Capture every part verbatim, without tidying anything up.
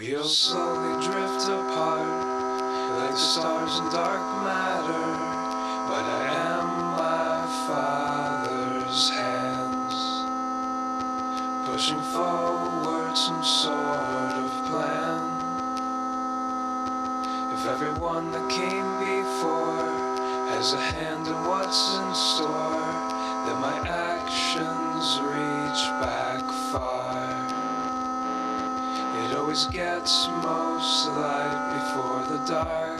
We'll slowly drift apart, like the stars in dark matter. But I am my Father's hands, pushing forward some sort of plan. If everyone that came before has a hand in what's in store, then my actions reach back far. It always gets most light before the dark.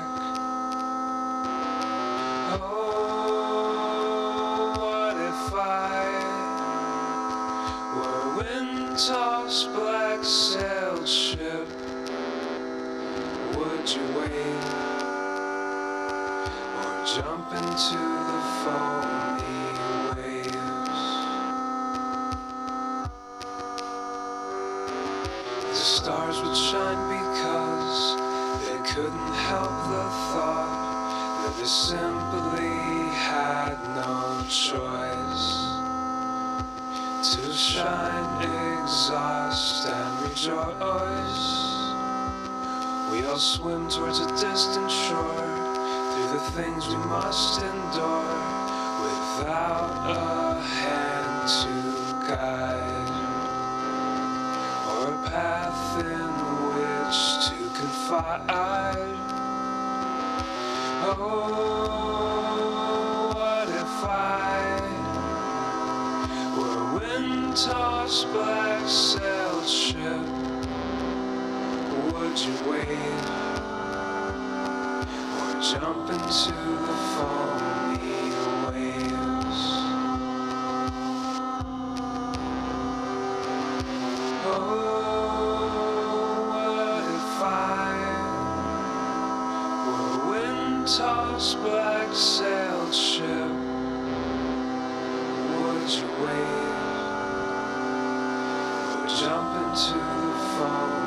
Oh, what if I were a wind-tossed black-sailed ship? Would you wait or jump into the foamy waves? The stars would shine because they couldn't help the thought that they simply had no choice to shine, exhaust, and rejoice. We all swim towards a distant shore, through the things we must endure, without a hand to guide, or a path in which to confide. Oh, what if I were a wind-tossed black-sailed ship? Would you wait or jump into the foamy waves? Oh, what if I were a wind-tossed black-sailed ship? Would you wait or jump into the foamy